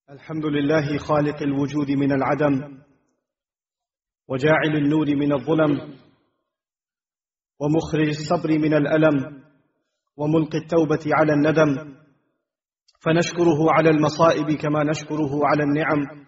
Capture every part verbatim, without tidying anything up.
الحمد لله خالق الوجود من العدم وجاعل النور من الظلم ومخرج الصبر من الألم وملقي التوبة على الندم، فنشكره على المصائب كما نشكره على النعم،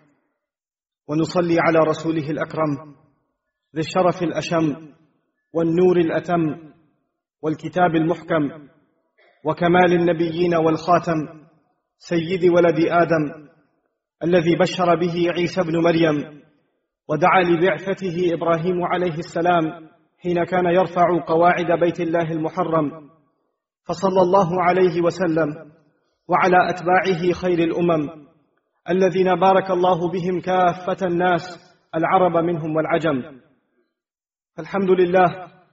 ونصلي على رسوله الأكرم ذي الشرف الأشم والنور الأتم والكتاب المحكم وكمال النبيين والخاتم سيد ولد آدم الذي بشر به عيسى بن مريم ودعا لبعثته إبراهيم عليه السلام حين كان يرفع قواعد بيت الله المحرم، فصلى الله عليه وسلم وعلى أتباعه خير الأمم الذين بارك الله بهم كافة الناس العرب منهم والعجم. فالحمد لله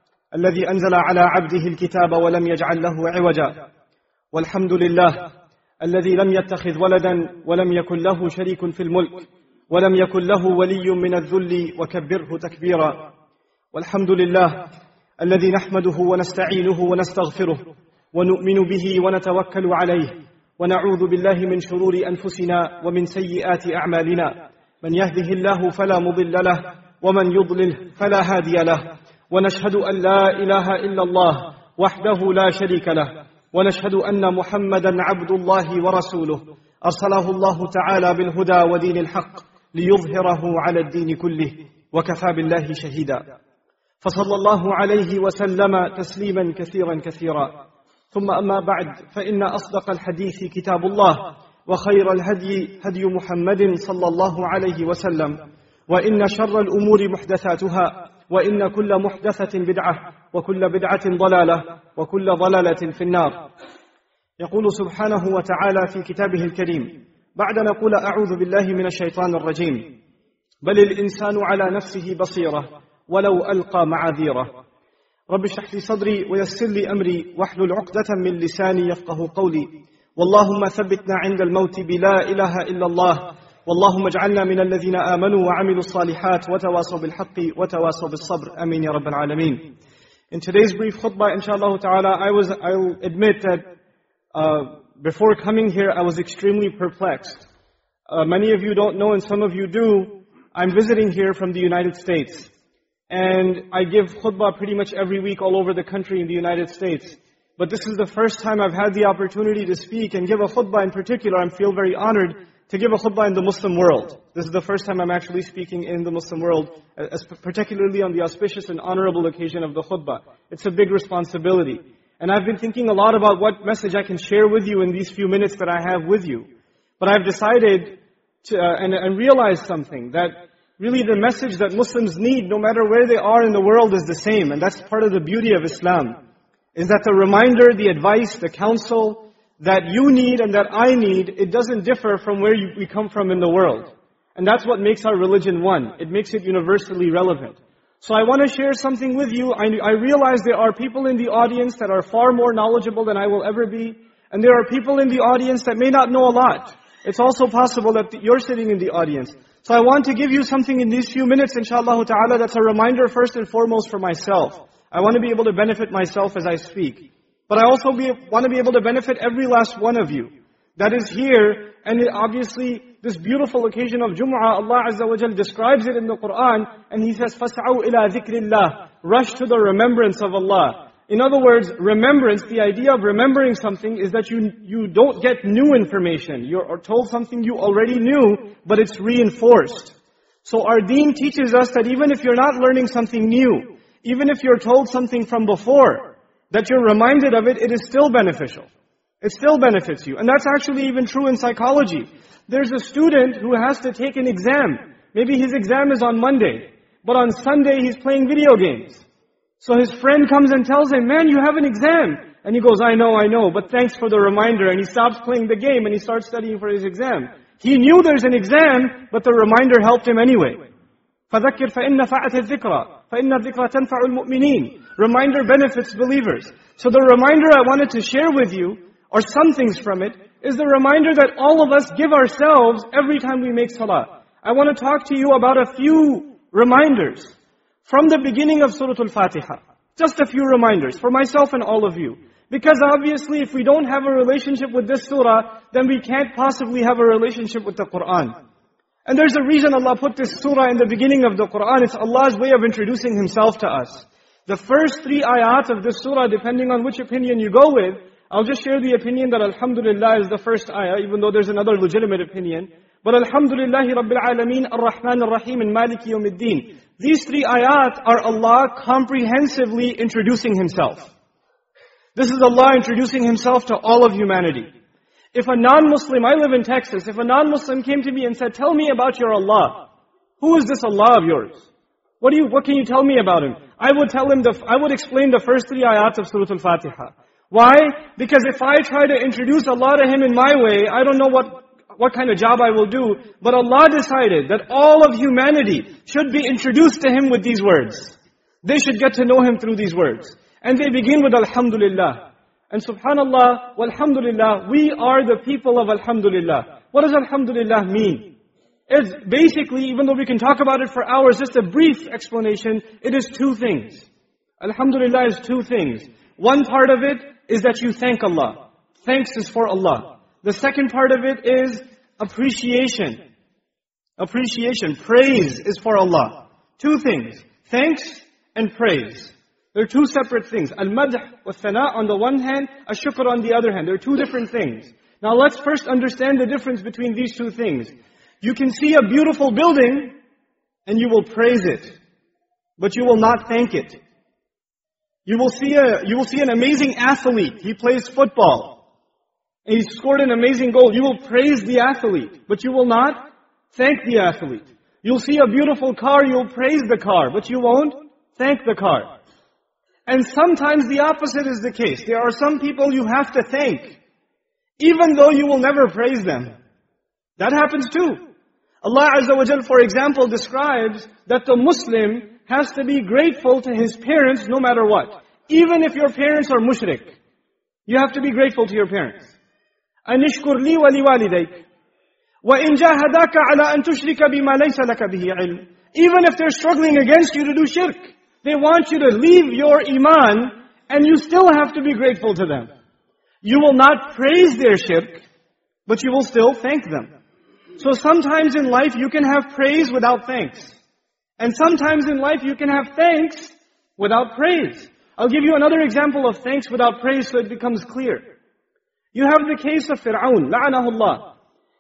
الذي أنزل على عبده الكتاب ولم يجعل له عوجا، والحمد لله الذي لم يتخذ ولدا ولم يكن له شريك في الملك ولم يكن له ولي من الذل وكبره تكبيرا، والحمد لله الذي نحمده ونستعينه ونستغفره ونؤمن به ونتوكل عليه ونعوذ بالله من شرور أنفسنا ومن سيئات أعمالنا، من يهده الله فلا مضل له ومن يضلل فلا هادي له، ونشهد أن لا إله إلا الله وحده لا شريك له، ونشهد أن محمدا عبد الله ورسوله أرسله الله تعالى بالهدى ودين الحق ليظهره على الدين كله وكفى بالله شهيدا، فصلى الله عليه وسلم تسليما كثيرا كثيرا. ثم أما بعد، فإن أصدق الحديث كتاب الله، وخير الهدي هدي محمد صلى الله عليه وسلم، وإن شر الأمور محدثاتها، وإن كل محدثة بدعة، وكل بدعة ضلالة، وكل ضلالة في النار. يقول سبحانه وتعالى في كتابه الكريم بعد نقول أعوذ بالله من الشيطان الرجيم: بل الإنسان على نفسه بصيرة ولو ألقى معاذيره. رب اشرح لي صدري ويسر لي أمري واحلل عقدة من لساني يفقه قولي. واللهم ثبتنا عند الموت بلا إله إلا الله، واللهم اجعلنا من الذين آمنوا وعملوا الصالحات وتواصوا بالحق وتواصوا بالصبر. آمين يا رب العالمين. In today's brief khutbah, inshallah ta'ala, I was, I'll admit that uh, before coming here, I was extremely perplexed. Uh, many of you don't know, and some of you do, I'm visiting here from the United States. And I give khutbah pretty much every week all over the country in the United States. But this is the first time I've had the opportunity to speak and give a khutbah in particular. I feel very honored to give a khutbah in the Muslim world. This is the first time I'm actually speaking in the Muslim world, particularly on the auspicious and honorable occasion of the khutbah. It's a big responsibility. And I've been thinking a lot about what message I can share with you in these few minutes that I have with you. But I've decided to, uh, and, and realized something, that really the message that Muslims need, no matter where they are in the world, is the same. And that's part of the beauty of Islam, is that the reminder, the advice, the counsel that you need and that I need, it doesn't differ from where you, we come from in the world. And that's what makes our religion one. It makes it universally relevant. So I want to share something with you. I, I realize there are people in the audience that are far more knowledgeable than I will ever be. And there are people in the audience that may not know a lot. It's also possible that you're sitting in the audience. So I want to give you something in these few minutes, inshallah ta'ala, that's a reminder first and foremost for myself. I want to be able to benefit myself as I speak. But I also be, want to be able to benefit every last one of you that is here. And it, obviously, this beautiful occasion of Jum'ah, Allah Azza wa Jal describes it in the Qur'an, and He says, فَاسْعَوْا إِلَىٰ ذِكْرِ اللَّهِ. Rush to the remembrance of Allah. In other words, remembrance, the idea of remembering something is that you, you don't get new information. You're told something you already knew, but it's reinforced. So our deen teaches us that even if you're not learning something new, even if you're told something from before, that you're reminded of it, it is still beneficial. It still benefits you. And that's actually even true in psychology. There's a student who has to take an exam. Maybe his exam is on Monday, but on Sunday he's playing video games. So his friend comes and tells him, man, you have an exam. And he goes, I know, I know, but thanks for the reminder. And he stops playing the game and he starts studying for his exam. He knew there's an exam, but the reminder helped him anyway. فَذَكِّرْ فَإِنَّ فَعَتِ الذِّكْرَى فَإِنَّ الذِّكْرَى تَنْفَعُ الْمُؤْمِنِينَ. Reminder benefits believers. So the reminder I wanted to share with you, or some things from it, is the reminder that all of us give ourselves every time we make salah. I want to talk to you about a few reminders from the beginning of Surah Al-Fatiha. Just a few reminders for myself and all of you. Because obviously if we don't have a relationship with this surah, then we can't possibly have a relationship with the Qur'an. And there's a reason Allah put this surah in the beginning of the Qur'an. It's Allah's way of introducing Himself to us. The first three ayat of this surah, depending on which opinion you go with, I'll just share the opinion that Alhamdulillah is the first ayah, even though there's another legitimate opinion. But Alhamdulillahi Rabbil Alameen, Ar-Rahman Ar-Rahim, and Maliki Yawmiddin. These three ayat are Allah comprehensively introducing Himself. This is Allah introducing Himself to all of humanity. If a non-Muslim, I live in Texas, if a non-Muslim came to me and said, tell me about your Allah, who is this Allah of yours? What do you, what can you tell me about Him? I would tell him, the, I would explain the first three ayats of Surah Al-Fatiha. Why? Because if I try to introduce Allah to Him in my way, I don't know what, what kind of job I will do. But Allah decided that all of humanity should be introduced to Him with these words. They should get to know Him through these words. And they begin with Alhamdulillah. And subhanallah, walhamdulillah, we are the people of Alhamdulillah. What does Alhamdulillah mean? It's basically, even though we can talk about it for hours, just a brief explanation, it is two things. Alhamdulillah is two things. One part of it is that you thank Allah. Thanks is for Allah. The second part of it is appreciation. Appreciation, praise is for Allah. Two things, thanks and praise. They're two separate things. Al-madh wa thana on the one hand, ash-shukr on the other hand. They're two different things. Now let's first understand the difference between these two things. You can see a beautiful building and you will praise it, but you will not thank it. You will see a you will see an amazing athlete. He plays football. And he scored an amazing goal. You will praise the athlete, but you will not thank the athlete. You'll see a beautiful car, you'll praise the car, but you won't thank the car. And sometimes the opposite is the case. There are some people you have to thank, even though you will never praise them. That happens too. Allah Azza wa Jal, for example, describes that the Muslim has to be grateful to his parents no matter what. Even if your parents are mushrik, you have to be grateful to your parents. أَنِشْكُرْ لِي وَلِوَالِدَيْكَ وَإِنْ جَاهَدَاكَ عَلَىٰ أَن تُشْرِكَ بِمَا لَيْسَ لَكَ بِهِ عِلْمٍ. Even if they're struggling against you to do shirk, they want you to leave your iman, and you still have to be grateful to them. You will not praise their shirk, but you will still thank them. So sometimes in life you can have praise without thanks. And sometimes in life you can have thanks without praise. I'll give you another example of thanks without praise so it becomes clear. You have the case of Fir'aun, la'anahullah.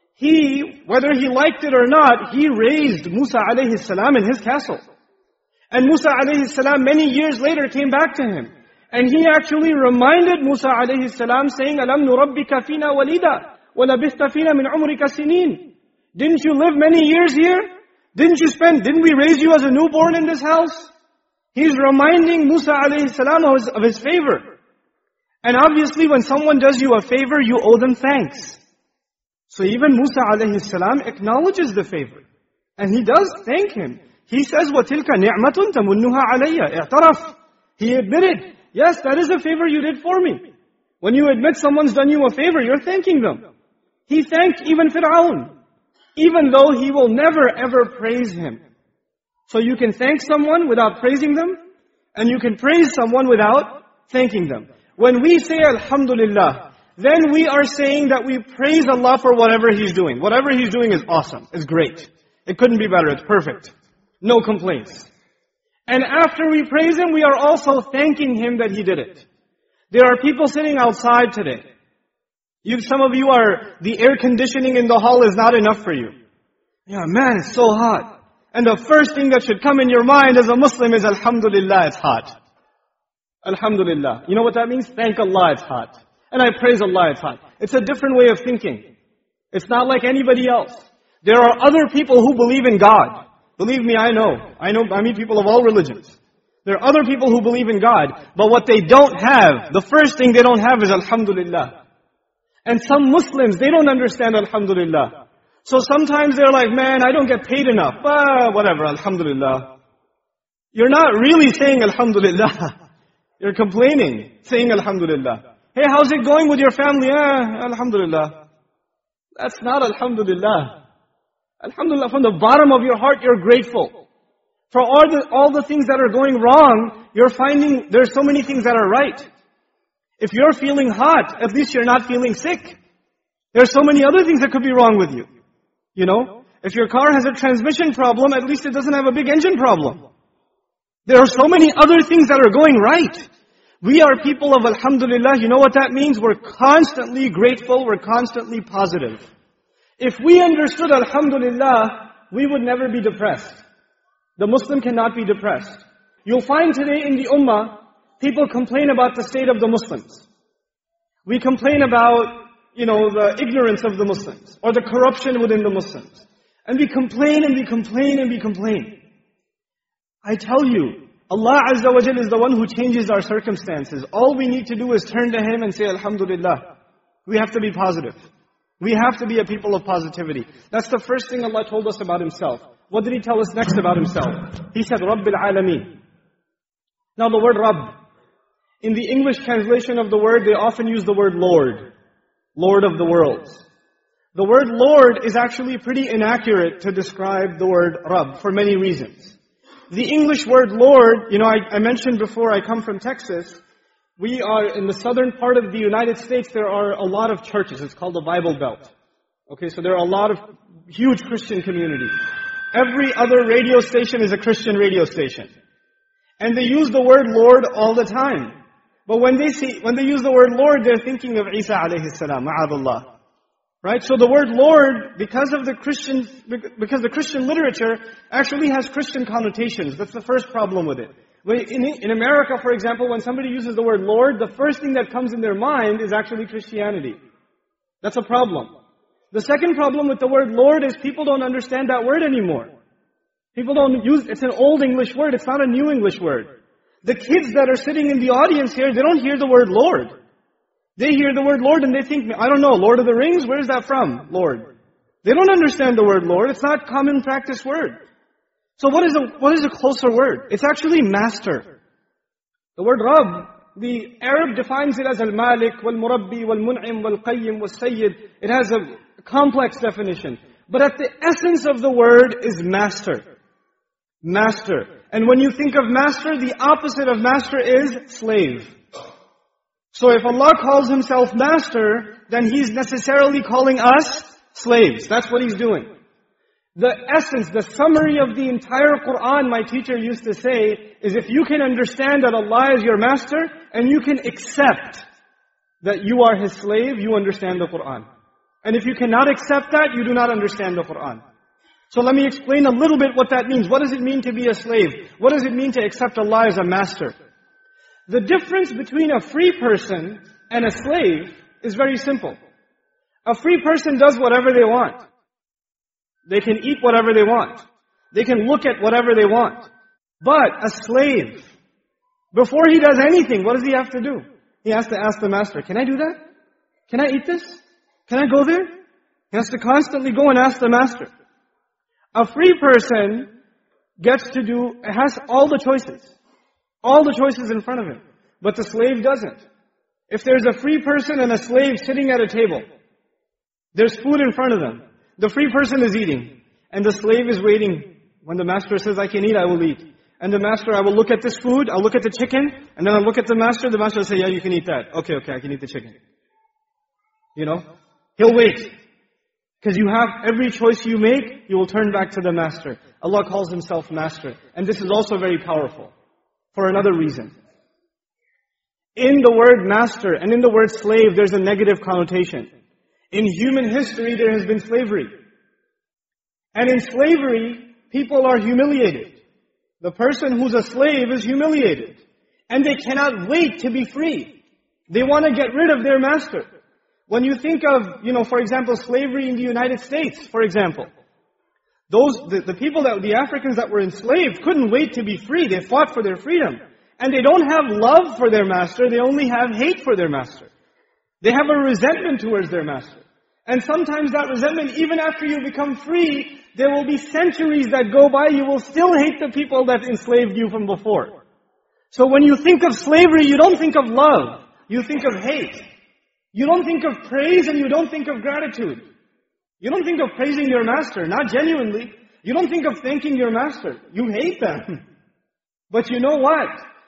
He, whether he liked it or not, he raised Musa alayhi salam in his castle. And Musa alayhi salam many years later came back to him. And he actually reminded Musa alayhi salam saying, Alam nurabbika fina walida, walabithta fina min umrika sinin. Didn't you live many years here? Didn't you spend, didn't we raise you as a newborn in this house? He's reminding Musa alayhi salam of his, of his favor. And obviously when someone does you a favor, you owe them thanks. So even Musa alayhi salam acknowledges the favor. And he does thank him. He says, وَتِلْكَ نِعْمَةٌ تَمُنُّهَا عَلَيَّ اعْتَرَفْ. He admitted, yes, that is a favor you did for me. When you admit someone's done you a favor, you're thanking them. He thanked even Fir'aun, even though he will never ever praise him. So you can thank someone without praising them, and you can praise someone without thanking them. When we say Alhamdulillah, then we are saying that we praise Allah for whatever He's doing. Whatever He's doing is awesome. It's great. It couldn't be better. It's perfect. No complaints. And after we praise Him, we are also thanking Him that He did it. There are people sitting outside today. You, some of you are, the air conditioning in the hall is not enough for you. Yeah, man, it's so hot. And the first thing that should come in your mind as a Muslim is Alhamdulillah, it's hot. Alhamdulillah. You know what that means? Thank Allah, it's hot. And I praise Allah, it's hot. It's a different way of thinking. It's not like anybody else. There are other people who believe in God. Believe me, I know. I know, I meet people of all religions. There are other people who believe in God. But what they don't have, the first thing they don't have is Alhamdulillah. And some Muslims, they don't understand Alhamdulillah. So sometimes they're like, man, I don't get paid enough. Ah, whatever, Alhamdulillah. You're not really saying Alhamdulillah. You're complaining, saying Alhamdulillah. Hey, how's it going with your family? Ah, Alhamdulillah. That's not Alhamdulillah. Alhamdulillah, from the bottom of your heart, you're grateful. For all the, all the things that are going wrong, you're finding there's so many things that are right. If you're feeling hot, at least you're not feeling sick. There are so many other things that could be wrong with you. You know? If your car has a transmission problem, at least it doesn't have a big engine problem. There are so many other things that are going right. We are people of alhamdulillah. You know what that means? We're constantly grateful. We're constantly positive. If we understood alhamdulillah, we would never be depressed. The Muslim cannot be depressed. You'll find today in the ummah, people complain about the state of the Muslims. We complain about, you know, the ignorance of the Muslims, or the corruption within the Muslims. And we complain and we complain and we complain. I tell you, Allah Azza wa Jal is the one who changes our circumstances. All we need to do is turn to Him and say, alhamdulillah. We have to be positive. We have to be a people of positivity. That's the first thing Allah told us about Himself. What did He tell us next about Himself? He said, Rabbil Alameen. Now the word Rabb, in the English translation of the word, they often use the word Lord. Lord of the worlds. The word Lord is actually pretty inaccurate to describe the word Rabb for many reasons. The English word Lord, you know, I, I mentioned before, I come from Texas. We are in the southern part of the United States, there are a lot of churches. It's called the Bible Belt. Okay, so there are a lot of huge Christian communities. Every other radio station is a Christian radio station. And they use the word Lord all the time. But when they see, when they use the word Lord, they're thinking of Isa alayhi salam, ma'adallah. Right? So the word Lord, because of the Christian, because the Christian literature actually has Christian connotations. That's the first problem with it. In, in America, for example, when somebody uses the word Lord, the first thing that comes in their mind is actually Christianity. That's a problem. The second problem with the word Lord is people don't understand that word anymore. People don't use, it's an old English word, it's not a new English word. The kids that are sitting in the audience here, they don't hear the word Lord. They hear the word Lord and they think, I don't know, Lord of the Rings? Where is that from, Lord? They don't understand the word Lord. It's not common practice word. So what is a, what is a closer word? It's actually master. The word Rabb, the Arab defines it as al-Malik, wal-Murabbi, wal-Mun'im, wal-Qayyim, wal-Sayyid. It has a complex definition. But at the essence of the word is master. Master. And when you think of master, the opposite of master is slave. So if Allah calls Himself master, then He's necessarily calling us slaves. That's what He's doing. The essence, the summary of the entire Qur'an, my teacher used to say, is if you can understand that Allah is your master, and you can accept that you are His slave, you understand the Qur'an. And if you cannot accept that, you do not understand the Qur'an. So let me explain a little bit what that means. What does it mean to be a slave? What does it mean to accept Allah as a master? The difference between a free person and a slave is very simple. A free person does whatever they want. They can eat whatever they want. They can look at whatever they want. But a slave, before he does anything, what does he have to do? He has to ask the master, can I do that? Can I eat this? Can I go there? He has to constantly go and ask the master. A free person gets to do, has all the choices. All the choices in front of him. But the slave doesn't. If there's a free person and a slave sitting at a table, there's food in front of them. The free person is eating. And the slave is waiting. When the master says, I can eat, I will eat. And the master, I will look at this food, I'll look at the chicken, and then I'll look at the master, the master will say, yeah, you can eat that. Okay, okay, I can eat the chicken. You know? He'll wait. Because you have, every choice you make, you will turn back to the master. Allah calls Himself master. And this is also very powerful. For another reason. In the word master and in the word slave, there's a negative connotation. In human history, there has been slavery. And in slavery, people are humiliated. The person who's a slave is humiliated. And they cannot wait to be free. They want to get rid of their master. When you think of, you know, for example, slavery in the United States, for example. Those, the, the people that, the Africans that were enslaved couldn't wait to be free. They fought for their freedom. And they don't have love for their master, they only have hate for their master. They have a resentment towards their master. And sometimes that resentment, even after you become free, there will be centuries that go by, you will still hate the people that enslaved you from before. So when you think of slavery, you don't think of love, you think of hate. You don't think of praise and you don't think of gratitude. You don't think of praising your master, not genuinely. You don't think of thanking your master. You hate them. But you know what?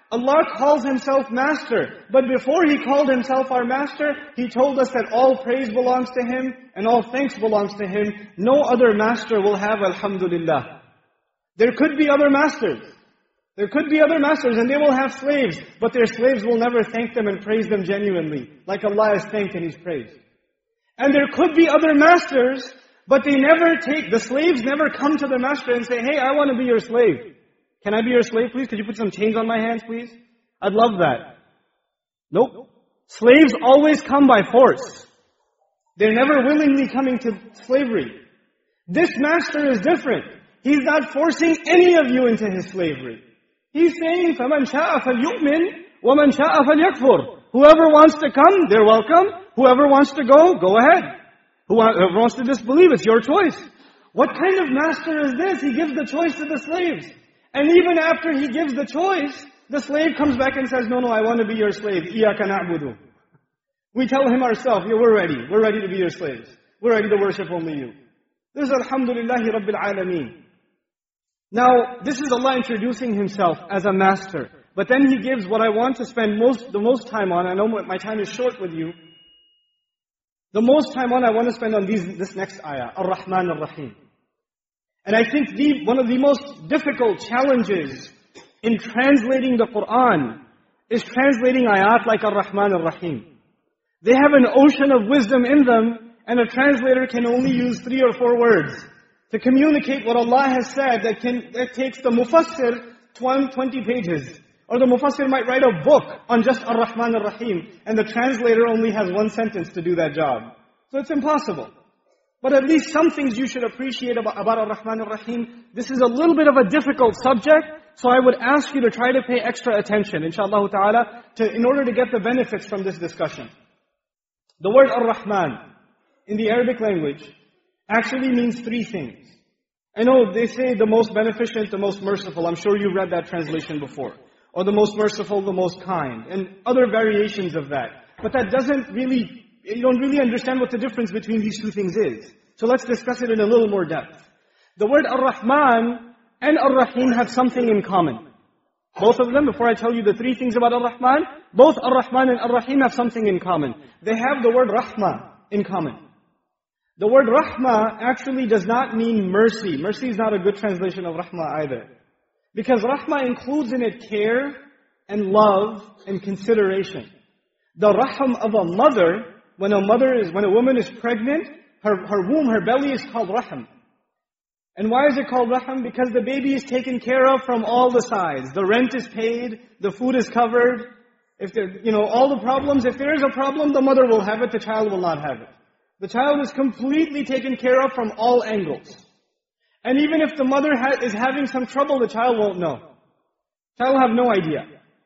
Allah calls Himself Master. But before He called Himself our Master, He told us that all praise belongs to Him and all thanks belongs to Him. No other Master will have Alhamdulillah. There could be other Masters. There could be other Masters and they will have slaves. But their slaves will never thank them and praise them genuinely, like Allah is thanked and He's praised. And there could be other Masters, but they never take, the slaves never come to the Master and say, hey, I want to be your slave. Can I be your slave, please? Could you put some chains on my hands, please? I'd love that. Nope. Slaves always come by force. They're never willingly coming to slavery. This Master is different. He's not forcing any of you into His slavery. He's saying, فَمَنْ شَاءَ فَلْيُؤْمِنْ وَمَنْ شَاءَ فَلْيَكْفُرْ. Whoever wants to come, they're welcome. Whoever wants to go, go ahead. Whoever wants to disbelieve, it's your choice. What kind of Master is this? He gives the choice to the slaves. And even after He gives the choice, the slave comes back and says, no, no, I want to be your slave. إِيَّاكَ نَعْبُدُ. We tell him ourselves, yeah, we're ready. We're ready to be your slaves. We're ready to worship only you. This is Alhamdulillahi Rabbil Alameen. Now, this is Allah introducing Himself as a Master. But then He gives what I want to spend most, the most time on. I know my time is short with you. The most time on I want to spend on these, this next ayah, Ar-Rahman Ar-Rahim. And I think the, one of the most difficult challenges in translating the Qur'an is translating ayat like Ar-Rahman Ar-Rahim. They have an ocean of wisdom in them, and a translator can only use three or four words to communicate what Allah has said that can that takes the Mufassir twenty pages. Or the Mufassir might write a book on just Ar-Rahman Ar-Rahim, and the translator only has one sentence to do that job. So it's impossible. But at least some things you should appreciate about, about Ar-Rahman Ar-Rahim. This is a little bit of a difficult subject, so I would ask you to try to pay extra attention, inshaAllah ta'ala, to, in order to get the benefits from this discussion. The word Ar-Rahman, in the Arabic language, actually means three things. I know they say the most beneficent, the most merciful. I'm sure you've read that translation before. Or the most merciful, the most kind. And other variations of that. But that doesn't really, you don't really understand what the difference between these two things is. So let's discuss it in a little more depth. The word Ar-Rahman and Ar-Rahim have something in common. Both of them, before I tell you the three things about Ar-Rahman, both Ar-Rahman and Ar-Rahim have something in common. They have the word Rahmah in common. The word Rahmah actually does not mean mercy. Mercy is not a good translation of Rahmah either. Because Rahmah includes in it care and love and consideration. The Raham of a mother, when a mother is, when a woman is pregnant, her, her womb, her belly is called Raham. And why is it called Raham? Because the baby is taken care of from all the sides. The rent is paid, the food is covered. If there, you know, all the problems, if there is a problem, the mother will have it, the child will not have it. The child is completely taken care of from all angles. And even if the mother ha- is having some trouble, the child won't know. The child will have no idea.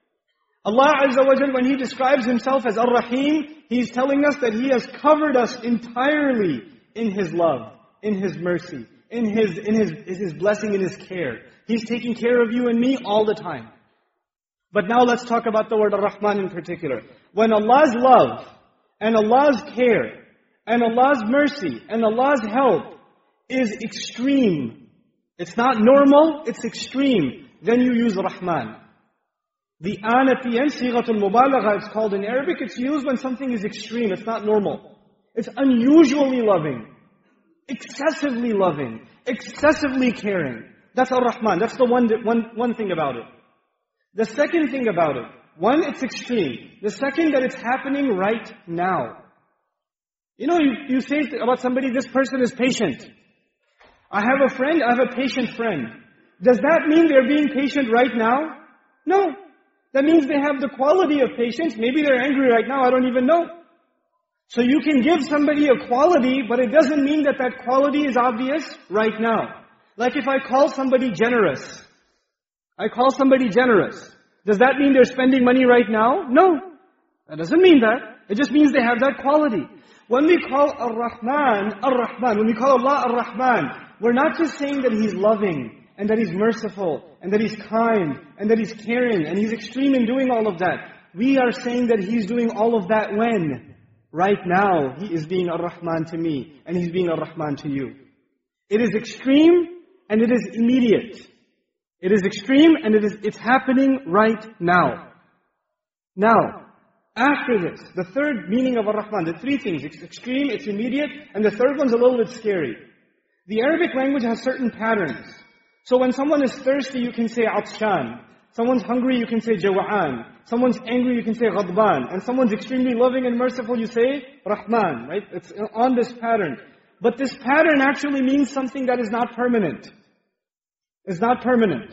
Allah Azza wa Jal, when He describes Himself as Ar-Rahim, He's telling us that He has covered us entirely in His love, in His mercy, in His, in His, in His blessing, in His care. He's taking care of you and me all the time. But now let's talk about the word Ar-Rahman in particular. When Allah's love, and Allah's care, and Allah's mercy, and Allah's help is extreme, it's not normal, it's extreme, then you use Rahman. The an at the end, Sighatul Mubalagha, it's called in Arabic, it's used when something is extreme, it's not normal. It's unusually loving, excessively loving, excessively caring. That's Ar-Rahman, that's the one, one, one thing about it. The second thing about it, one, it's extreme. The second, that it's happening right now. You know, you, you say about somebody, this person is patient. I have a friend, I have a patient friend. Does that mean they're being patient right now? No. That means they have the quality of patience. Maybe they're angry right now, I don't even know. So you can give somebody a quality, but it doesn't mean that that quality is obvious right now. Like if I call somebody generous. I call somebody generous. Does that mean they're spending money right now? No. That doesn't mean that. It just means they have that quality. When we call Ar-Rahman, Ar-Rahman, when we call Allah Ar-Rahman, we're not just saying that He's loving, and that He's merciful, and that He's kind, and that He's caring, and He's extreme in doing all of that. We are saying that He's doing all of that when? Right now, He is being Ar-Rahman to me, and He's being Ar-Rahman to you. It is extreme, and it is immediate. It is extreme and it is, it's happening right now. Now, after this, the third meaning of Ar-Rahman, the three things, it's extreme, it's immediate, and the third one's a little bit scary. The Arabic language has certain patterns. So when someone is thirsty, you can say atshan. Someone's hungry, you can say jawa'an. Someone's angry, you can say ghadban. And someone's extremely loving and merciful, you say Rahman, right? It's on this pattern. But this pattern actually means something that is not permanent. It's not permanent.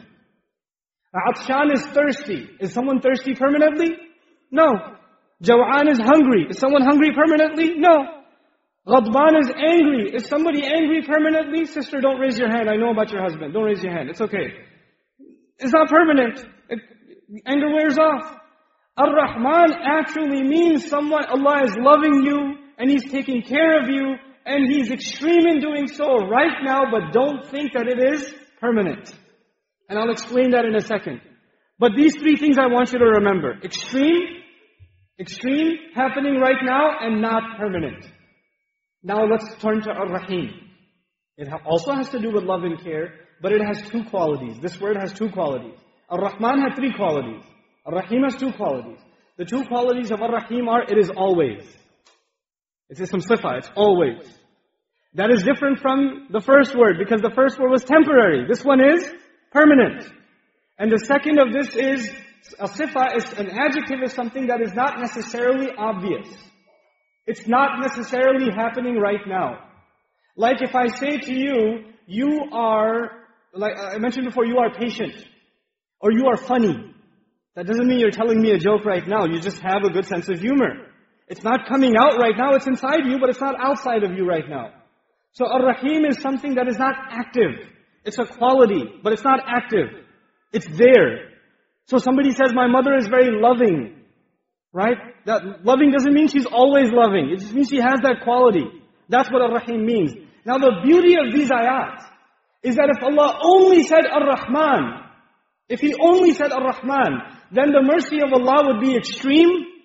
Atshan is thirsty. Is someone thirsty permanently? No. Jawa'an is hungry. Is someone hungry permanently? No. Ghadban is angry. Is somebody angry permanently? Sister, don't raise your hand. I know about your husband. Don't raise your hand. It's okay. It's not permanent. It, anger wears off. Ar-Rahman actually means someone, Allah is loving you, and He's taking care of you, and He's extreme in doing so right now, but don't think that it is permanent. And I'll explain that in a second. But these three things I want you to remember. Extreme, extreme, happening right now, and not permanent. Now let's turn to Ar-Rahim. It also has to do with love and care, but it has two qualities. This word has two qualities. Ar-Rahman had three qualities. Ar-Rahim has two qualities. The two qualities of Ar-Rahim are, it is always. It's ism sifa, it's always. That is different from the first word, because the first word was temporary. This one is permanent. And the second of this is, a sifa is, an adjective is something that is not necessarily obvious. It's not necessarily happening right now. Like if I say to you, you are, like I mentioned before, you are patient. Or you are funny. That doesn't mean you're telling me a joke right now. You just have a good sense of humor. It's not coming out right now, it's inside you, but it's not outside of you right now. So Ar-Rahim is something that is not active. It's a quality, but it's not active. It's there. So somebody says, my mother is very loving. Right? That loving doesn't mean she's always loving. It just means she has that quality. That's what Ar-Rahim means. Now the beauty of these ayat is that if Allah only said Ar-Rahman, if He only said Ar-Rahman, then the mercy of Allah would be extreme,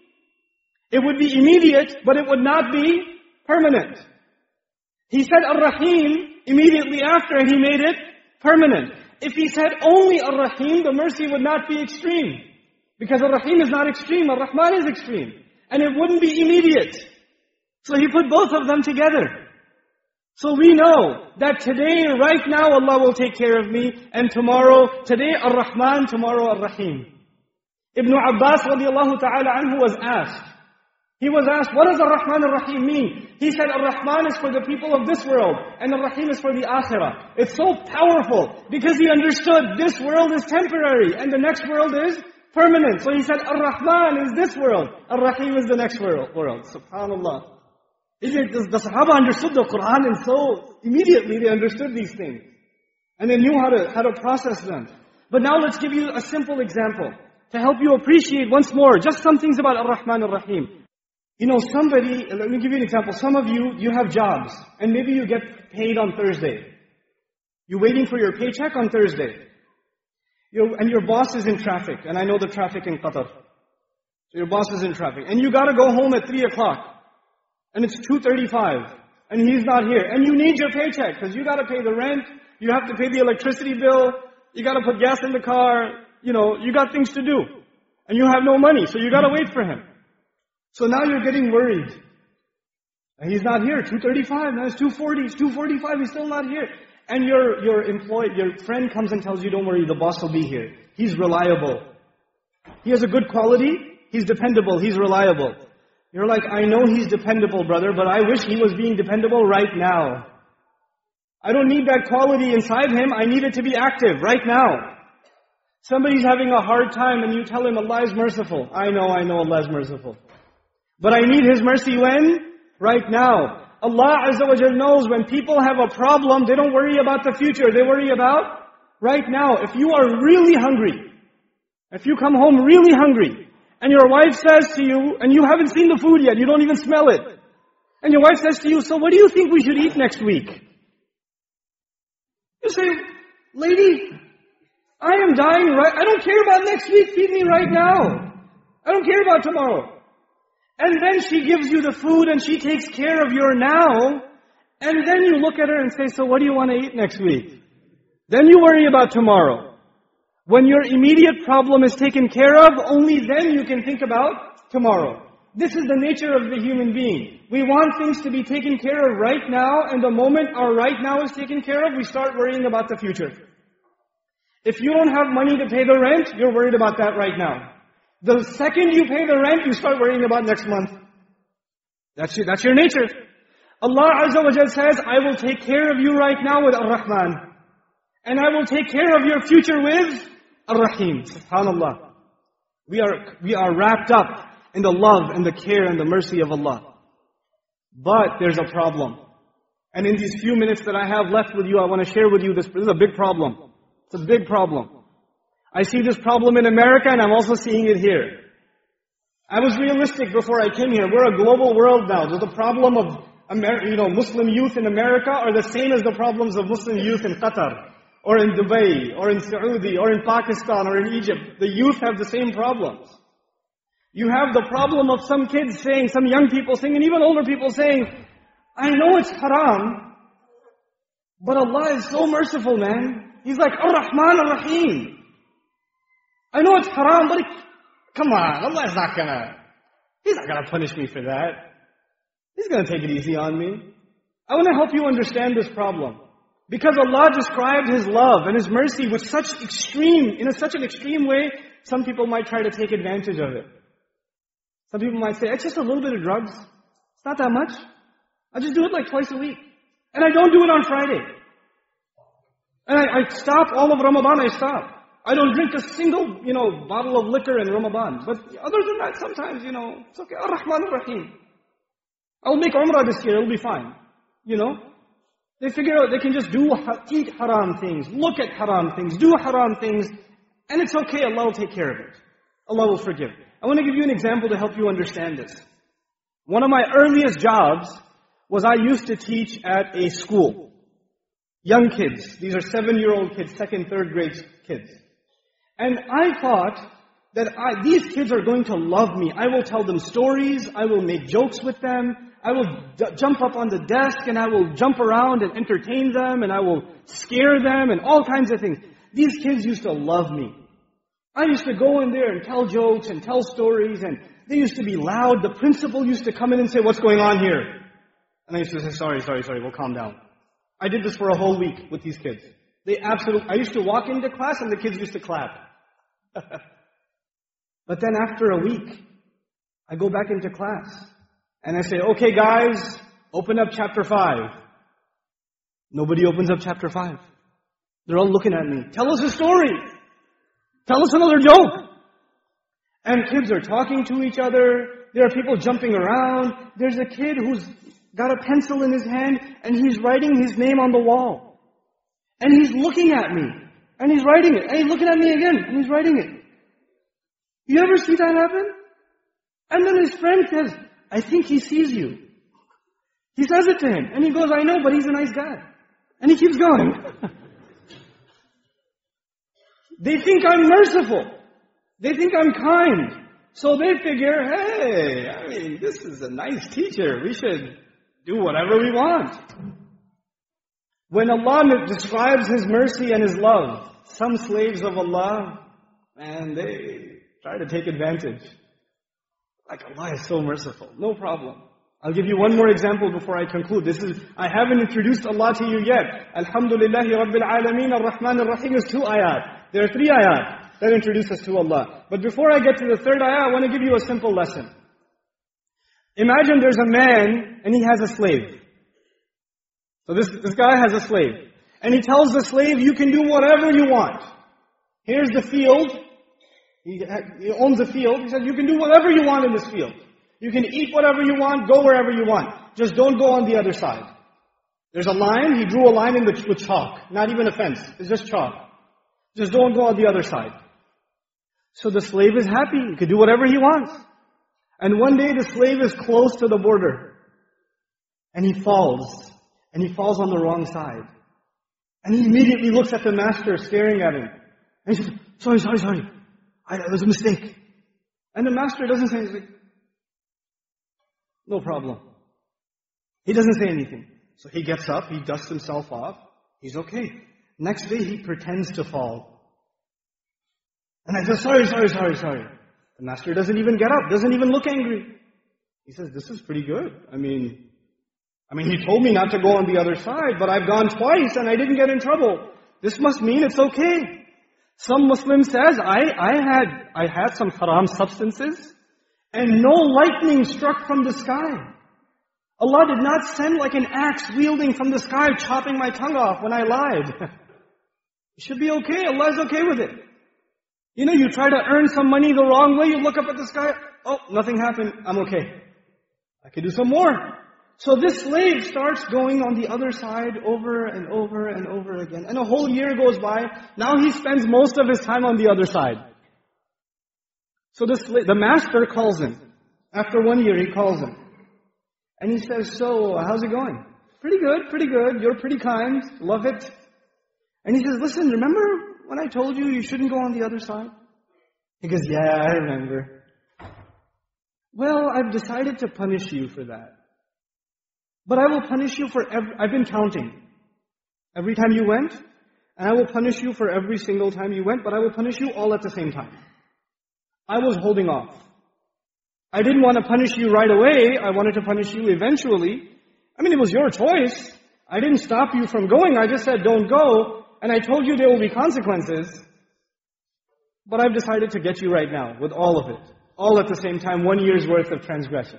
it would be immediate, but it would not be permanent. He said Ar-Rahim immediately after and He made it permanent. If He said only Ar-Rahim, the mercy would not be extreme. Because Ar-Rahim is not extreme, Ar-Rahman is extreme. And it wouldn't be immediate. So He put both of them together. So we know that today, right now, Allah will take care of me, and tomorrow, today Ar-Rahman, tomorrow Ar-Rahim. Ibn Abbas radiallahu ta'ala anhu was asked, he was asked, what does Ar-Rahman Ar-Rahim mean? He said, Ar-Rahman is for the people of this world, and Ar-Rahim is for the akhirah. It's so powerful, because he understood this world is temporary, and the next world is permanent. So he said, Ar-Rahman is this world, Ar-Rahim is the next world. SubhanAllah. The Sahaba understood the Qur'an, and so immediately they understood these things. And they knew how to, how to process them. But now let's give you a simple example, to help you appreciate once more, just some things about Ar-Rahman Ar-Rahim. You know, somebody, let me give you an example. Some of you, you have jobs, and maybe you get paid on Thursday. You're waiting for your paycheck on Thursday. You're, and your boss is in traffic, and I know the traffic in Qatar. So your boss is in traffic. And you gotta go home at three o'clock. And it's two thirty-five, and he's not here. And you need your paycheck, because you gotta pay the rent, you have to pay the electricity bill, you gotta put gas in the car, you know, you got things to do. And you have no money, so you gotta wait for him. So now you're getting worried. And he's not here, two thirty-five, now it's two forty, it's two forty-five, he's still not here. And your, your employee, your friend comes and tells you, don't worry, the boss will be here. He's reliable. He has a good quality, he's dependable, he's reliable. You're like, I know he's dependable, brother, but I wish he was being dependable right now. I don't need that quality inside him, I need it to be active right now. Somebody's having a hard time and you tell him Allah is merciful. I know, I know Allah is merciful. But I need His mercy when? Right now. Allah Azza wa Jal knows when people have a problem, they don't worry about the future, they worry about right now. If you are really hungry, if you come home really hungry, and your wife says to you, and you haven't seen the food yet, you don't even smell it. And your wife says to you, so what do you think we should eat next week? You say, lady, I am dying right, I don't care about next week, feed me right now. I don't care about tomorrow. And then she gives you the food and she takes care of your now. And then you look at her and say, so what do you want to eat next week? Then you worry about tomorrow. When your immediate problem is taken care of, only then you can think about tomorrow. This is the nature of the human being. We want things to be taken care of right now, and the moment our right now is taken care of, we start worrying about the future. If you don't have money to pay the rent, you're worried about that right now. The second you pay the rent, you start worrying about next month. That's your, that's your nature. Allah Azza wa Jal says, I will take care of you right now with Ar-Rahman. And I will take care of your future with Ar-Rahim. SubhanAllah. We are, we are wrapped up in the love and the care and the mercy of Allah. But there's a problem. And in these few minutes that I have left with you, I want to share with you this. This is a big problem. It's a big problem. I see this problem in America, and I'm also seeing it here. I was realistic before I came here. We're a global world now. So the problem of Amer- you know, Muslim youth in America are the same as the problems of Muslim youth in Qatar, or in Dubai, or in Saudi, or in Pakistan, or in Egypt. The youth have the same problems. You have the problem of some kids saying, some young people saying, and even older people saying, I know it's haram, but Allah is so merciful, man. He's like, Ar-Rahman Ar-Rahim. I know it's haram, but it, come on, Allah is not gonna, He's not gonna punish me for that. He's gonna take it easy on me. I want to help you understand this problem. Because Allah described His love and His mercy with such extreme, in a, such an extreme way, some people might try to take advantage of it. Some people might say, it's just a little bit of drugs. It's not that much. I just do it like twice a week. And I don't do it on Friday. And I, I stop all of Ramadan, I stop. I don't drink a single, you know, bottle of liquor in Ramadan. But other than that, sometimes, you know, it's okay. Ar-Rahman Ar-Rahim. I'll make Umrah this year, it'll be fine. You know? They figure out they can just do, eat haram things, look at haram things, do haram things, and it's okay, Allah will take care of it. Allah will forgive. I want to give you an example to help you understand this. One of my earliest jobs was I used to teach at a school. Young kids. These are seven-year-old kids, second, third grade kids. And I thought that I, these kids are going to love me. I will tell them stories, I will make jokes with them, I will d- jump up on the desk and I will jump around and entertain them and I will scare them and all kinds of things. These kids used to love me. I used to go in there and tell jokes and tell stories, and they used to be loud. The principal used to come in and say, what's going on here? And I used to say, sorry, sorry, sorry, we'll calm down. I did this for a whole week with these kids. They absolutely, I used to walk into class and the kids used to clap. But then after a week, I go back into class and I say, okay guys, open up chapter five. Nobody opens up chapter five. They're all looking at me. Tell us a story. Tell us another joke. And kids are talking to each other. There are people jumping around. There's a kid who's got a pencil in his hand and he's writing his name on the wall. And he's looking at me. And he's writing it. And he's looking at me again. And he's writing it. You ever see that happen? And then his friend says, I think he sees you. He says it to him. And he goes, I know, but he's a nice guy. And he keeps going. They think I'm merciful. They think I'm kind. So they figure, hey, I mean, this is a nice teacher. We should do whatever we want. When Allah describes His mercy and His love, some slaves of Allah, man, they try to take advantage. Like, Allah is so merciful. No problem. I'll give you one more example before I conclude. This is, I haven't introduced Allah to you yet. Alhamdulillahi Rabbil Alameen Ar-Rahman Ar-Rahim is two ayat. There are three ayat that introduce us to Allah. But before I get to the third ayat, I want to give you a simple lesson. Imagine there's a man and he has a slave. So this, this guy has a slave. And he tells the slave, you can do whatever you want. Here's the field. He, he owns a field. He says, you can do whatever you want in this field. You can eat whatever you want, go wherever you want. Just don't go on the other side. There's a line. He drew a line in the, with chalk. Not even a fence. It's just chalk. Just don't go on the other side. So the slave is happy. He can do whatever he wants. And one day the slave is close to the border. And he falls. And he falls on the wrong side. And he immediately looks at the master staring at him. And he says, sorry, sorry, sorry. I, it was a mistake. And the master doesn't say anything. No problem. He doesn't say anything. So he gets up, he dusts himself off. He's okay. Next day he pretends to fall. And I said, sorry, sorry, sorry, sorry. The master doesn't even get up, doesn't even look angry. He says, this is pretty good. I mean, I mean, he told me not to go on the other side, but I've gone twice and I didn't get in trouble. This must mean it's okay. Some Muslim says, I, I had, I had some haram substances and no lightning struck from the sky. Allah did not send like an axe wielding from the sky, chopping my tongue off when I lied. It should be okay. Allah is okay with it. You know, you try to earn some money the wrong way, you look up at the sky, oh, nothing happened, I'm okay. I can do some more. So this slave starts going on the other side over and over and over again. And a whole year goes by. Now he spends most of his time on the other side. So the, slave, the master calls him. After one year, he calls him. And he says, so, how's it going? Pretty good, pretty good. You're pretty kind. Love it. And he says, listen, remember when I told you you shouldn't go on the other side? He goes, yeah, I remember. Well, I've decided to punish you for that. But I will punish you for every, I've been counting. Every time you went, and I will punish you for every single time you went, but I will punish you all at the same time. I was holding off. I didn't want to punish you right away. I wanted to punish you eventually. I mean, it was your choice. I didn't stop you from going. I just said, don't go. And I told you there will be consequences. But I've decided to get you right now with all of it. All at the same time, one year's worth of transgressions.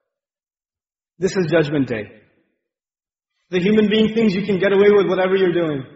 This is Judgment Day. The human being thinks you can get away with whatever you're doing.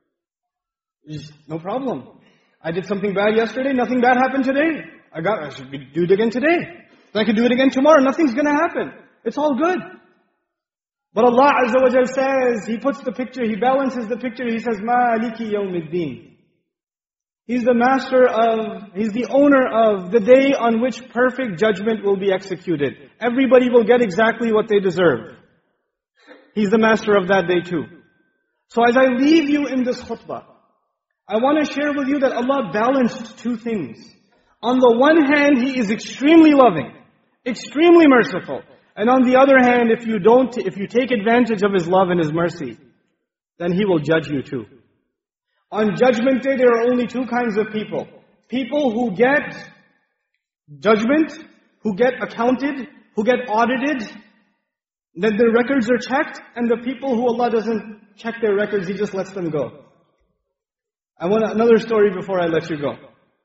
Just, no problem. I did something bad yesterday, nothing bad happened today. I got, I should do it again today. I could do it again tomorrow, nothing's going to happen. It's all good. But Allah Azza wa Jal says, He puts the picture, He balances the picture, He says, Maliki yawmiddin. He's the master of, He's the owner of the day on which perfect judgment will be executed. Everybody will get exactly what they deserve. He's the master of that day too. So as I leave you in this khutbah, I want to share with you that Allah balanced two things. On the one hand, He is extremely loving, extremely merciful. And on the other hand, if you don't, if you take advantage of His love and His mercy, then He will judge you too. On Judgment Day, there are only two kinds of people. People who get judgment, who get accounted, who get audited, that their records are checked, and the people who Allah doesn't check their records, He just lets them go. I want another story before I let you go.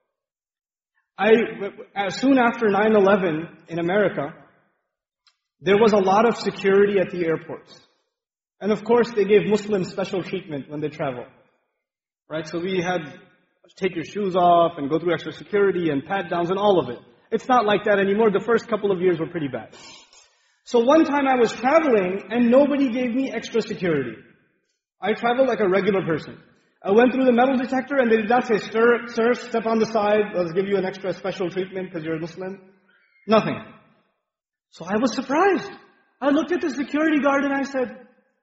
I, soon after nine eleven in America, there was a lot of security at the airports. And of course, they gave Muslims special treatment when they travel. Right? So we had to take your shoes off and go through extra security and pat-downs and all of it. It's not like that anymore. The first couple of years were pretty bad. So one time I was traveling and nobody gave me extra security. I traveled like a regular person. I went through the metal detector and they did not say, sir, sir, step on the side, let's give you an extra special treatment because you're a Muslim. Nothing. So I was surprised. I looked at the security guard and I said,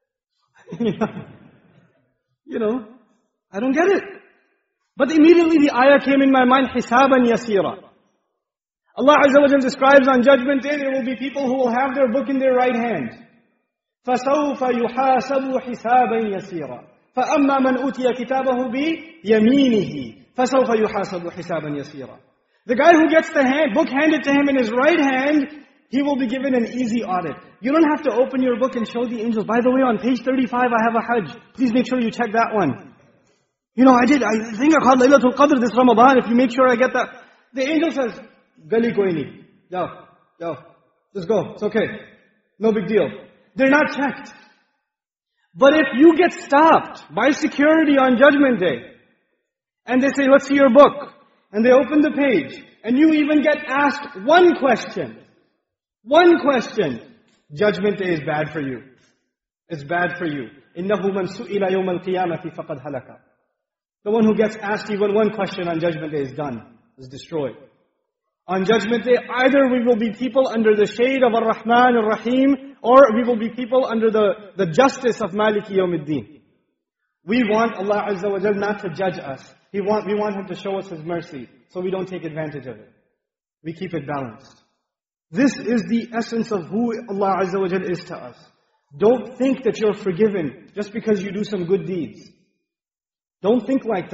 you know, I don't get it. But immediately the ayah came in my mind, hisaban yasira. Allah Azza wa Jal describes on Judgment Day, there will be people who will have their book in their right hand. فَسَوْفَ يُحَاسَبُ حِسَابًا يَسِيرًا فَأَمَّا مَنْ أُوتِيَ كِتَابَهُ بِيَمِينِهِ فَسَوْفَ يُحَاسَبُ حِسَابًا يَسِيرًا. The guy who gets the hand, book handed to him in his right hand, he will be given an easy audit. You don't have to open your book and show the angels, by the way, on page thirty-five I have a hajj. Please make sure you check that one. You know, I did, I think I called Laylatul Qadr this Ramadan, if you make sure I get that. The angel says, Gali koi nahi. Jao, jao. Just go, it's okay. No big deal. They're not checked. But if you get stopped by security on Judgment Day, and they say, let's see your book, and they open the page, and you even get asked one question, one question, Judgment Day is bad for you. It's bad for you. إِنَّهُ مَنْ سُئِلَ يَوْمَ الْقِيَامَةِ فَقَدْ هَلَكَ. The one who gets asked even one question on Judgment Day is done, is destroyed. On Judgment Day, either we will be people under the shade of Ar-Rahman Ar-Rahim, or we will be people under the, the justice of Maliki Yawmiddin. We want Allah Azza wa Jal not to judge us. He want, we want Him to show us His mercy, so we don't take advantage of it. We keep it balanced. This is the essence of who Allah Azza wa Jal is to us. Don't think that you're forgiven just because you do some good deeds. Don't think like that.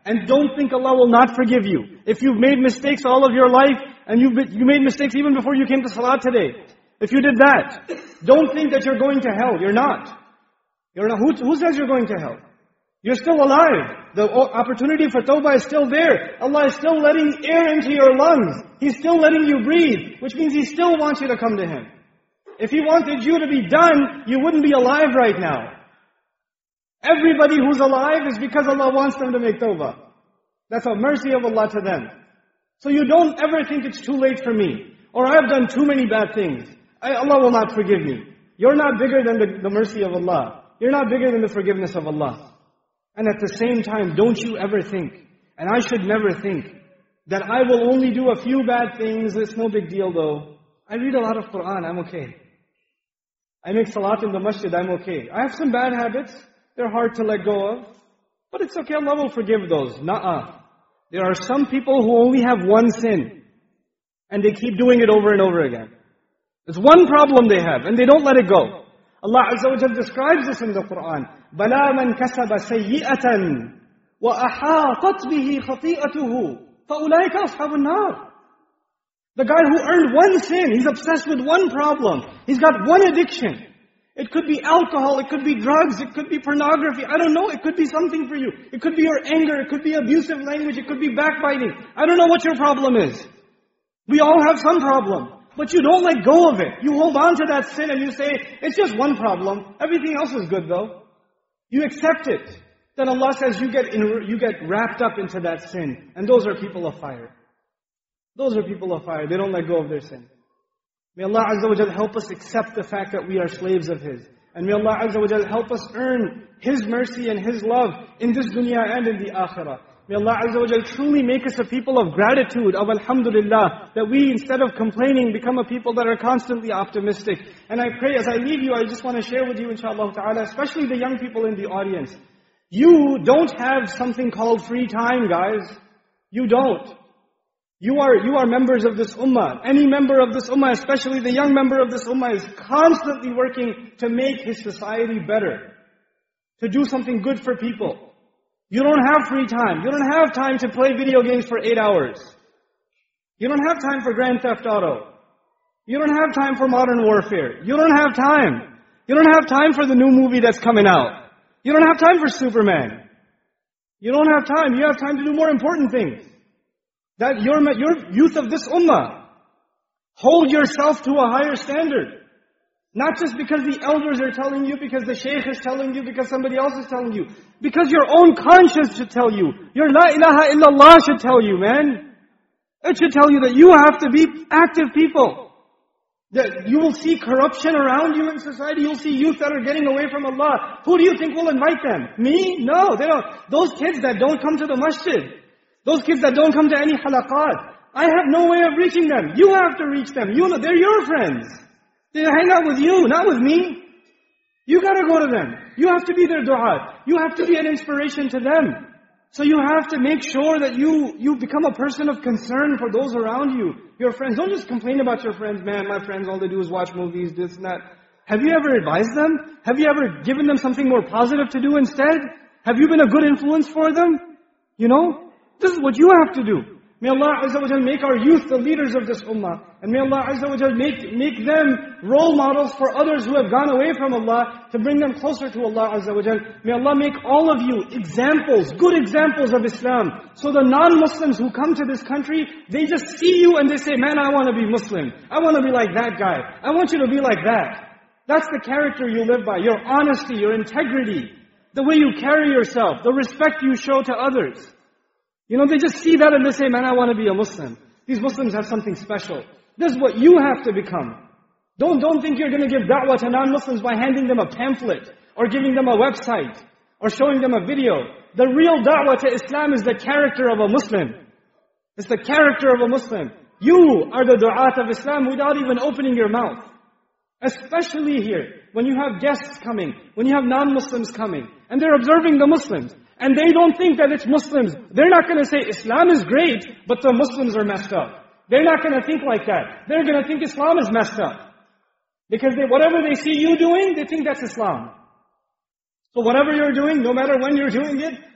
And don't think Allah will not forgive you. If you've made mistakes all of your life, and you've been, you made mistakes even before you came to Salat today, if you did that, don't think that you're going to hell. You're not. You're not. Who, who says you're going to hell? You're still alive. The opportunity for tawbah is still there. Allah is still letting air into your lungs. He's still letting you breathe, which means He still wants you to come to Him. If He wanted you to be done, you wouldn't be alive right now. Everybody who's alive is because Allah wants them to make tawbah. That's a mercy of Allah to them. So you don't ever think it's too late for me, or I've done too many bad things. I, Allah will not forgive me. You're not bigger than the, the mercy of Allah. You're not bigger than the forgiveness of Allah. And at the same time, don't you ever think, and I should never think, that I will only do a few bad things, it's no big deal though. I read a lot of Qur'an, I'm okay. I make salat in the masjid, I'm okay. I have some bad habits, they're hard to let go of. But it's okay, Allah will forgive those. Nuh-uh. There are some people who only have one sin, and they keep doing it over and over again. There's one problem they have, and they don't let it go. Allah Azza wa Jal describes this in the Qur'an. بَلَا مَنْ كَسَبَ سَيِّئَةً وَأَحَاطَتْ بِهِ خَطِيئَتُهُ فَأُولَٰئِكَ أَصْحَابُ النَّارِ. The guy who earned one sin, he's obsessed with one problem. He's got one addiction. It could be alcohol, it could be drugs, it could be pornography. I don't know, it could be something for you. It could be your anger, it could be abusive language, it could be backbiting. I don't know what your problem is. We all have some problem. But you don't let go of it. You hold on to that sin and you say, it's just one problem. Everything else is good though. You accept it. Then Allah says you get in, you get wrapped up into that sin. And those are people of fire. Those are people of fire. They don't let go of their sin. May Allah Azza wa Jal help us accept the fact that we are slaves of His. And may Allah Azza wa Jal help us earn His mercy and His love in this dunya and in the akhirah. May Allah Azza wa Jal truly make us a people of gratitude, of alhamdulillah, that we, instead of complaining, become a people that are constantly optimistic. And I pray, as I leave you, I just want to share with you, inshallah ta'ala, especially the young people in the audience. You don't have something called free time, guys. You don't. You are, you are members of this ummah. Any member of this ummah, especially the young member of this ummah, is constantly working to make his society better. To do something good for people. You don't have free time. You don't have time to play video games for eight hours. You don't have time for Grand Theft Auto. You don't have time for Modern Warfare. You don't have time. You don't have time for the new movie that's coming out. You don't have time for Superman. You don't have time. You have time to do more important things. That your, your youth of this ummah, hold yourself to a higher standard. Not just because the elders are telling you, because the shaykh is telling you, because somebody else is telling you. Because your own conscience should tell you. Your la ilaha illallah should tell you, man. It should tell you that you have to be active people. That you will see corruption around you in society. You'll see youth that are getting away from Allah. Who do you think will invite them? Me? No, they don't. Those kids that don't come to the masjid. Those kids that don't come to any halaqat. I have no way of reaching them. You have to reach them. You know, they're your friends. They hang out with you, not with me. You gotta go to them. You have to be their du'at. You have to be an inspiration to them. So you have to make sure that you, you become a person of concern for those around you. Your friends. Don't just complain about your friends. Man, my friends, all they do is watch movies, this and that. Have you ever advised them? Have you ever given them something more positive to do instead? Have you been a good influence for them? You know? This is what you have to do. May Allah Azza wa Jal make our youth the leaders of this ummah. And may Allah Azza wa Jal make, make them role models for others who have gone away from Allah, to bring them closer to Allah Azza wa Jal. May Allah make all of you examples, good examples of Islam. So the non-Muslims who come to this country, they just see you and they say, man, I want to be Muslim. I want to be like that guy. I want you to be like that. That's the character you live by. Your honesty, your integrity, the way you carry yourself, the respect you show to others. You know, they just see that and they say, man, I want to be a Muslim. These Muslims have something special. This is what you have to become. Don't, don't think you're going to give da'wah to non-Muslims by handing them a pamphlet, or giving them a website, or showing them a video. The real da'wah to Islam is the character of a Muslim. It's the character of a Muslim. You are the du'at of Islam without even opening your mouth. Especially here, when you have guests coming, when you have non-Muslims coming, and they're observing the Muslims. And they don't think that it's Muslims. They're not going to say, Islam is great, but the Muslims are messed up. They're not going to think like that. They're going to think Islam is messed up. Because they, whatever they see you doing, they think that's Islam. So whatever you're doing, no matter when you're doing it,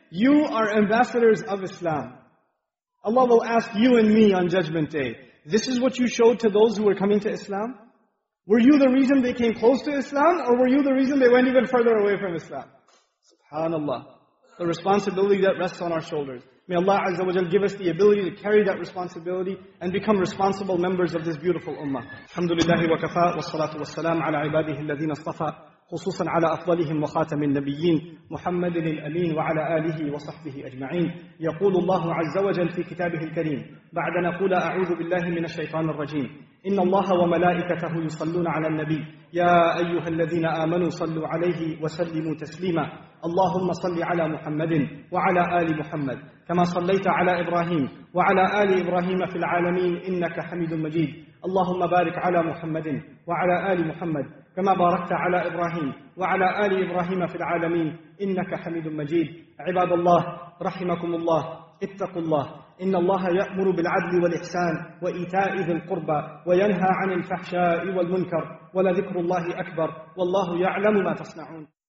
You are ambassadors of Islam. Allah will ask you and me on Judgment Day, this is what you showed to those who were coming to Islam? Were you the reason they came close to Islam, or were you the reason they went even further away from Islam? SubhanAllah. The responsibility that rests on our shoulders. May Allah Azza wa Jal give us the ability to carry that responsibility and become responsible members of this beautiful ummah. Alhamdulillahi wa kafa, wa salatu wa salam ala ibadihi alladhina astafa, خصوصا على أفضلهم وخاتم النبيين محمد الأمين وعلى آله وصحبه أجمعين. يقول الله عز وجل في كتابه الكريم بعد نقول أعوذ بالله من الشيطان الرجيم إن الله وملائكته يصلون على النبي يا أيها الذين آمنوا صلوا عليه وسلموا تسليما اللهم صل على محمد وعلى آل محمد كما صليت على إبراهيم وعلى آل إبراهيم في العالمين إنك حميد مجيد اللهم بارك على محمد وعلى آل محمد كما باركت على إبراهيم وعلى آل إبراهيم في العالمين إنك حميد مجيد. عباد الله رحمكم الله اتقوا الله إن الله يأمر بالعدل والإحسان وإيتاء ذي القربى وينهى عن الفحشاء والمنكر ولذكر الله أكبر والله يعلم ما تصنعون.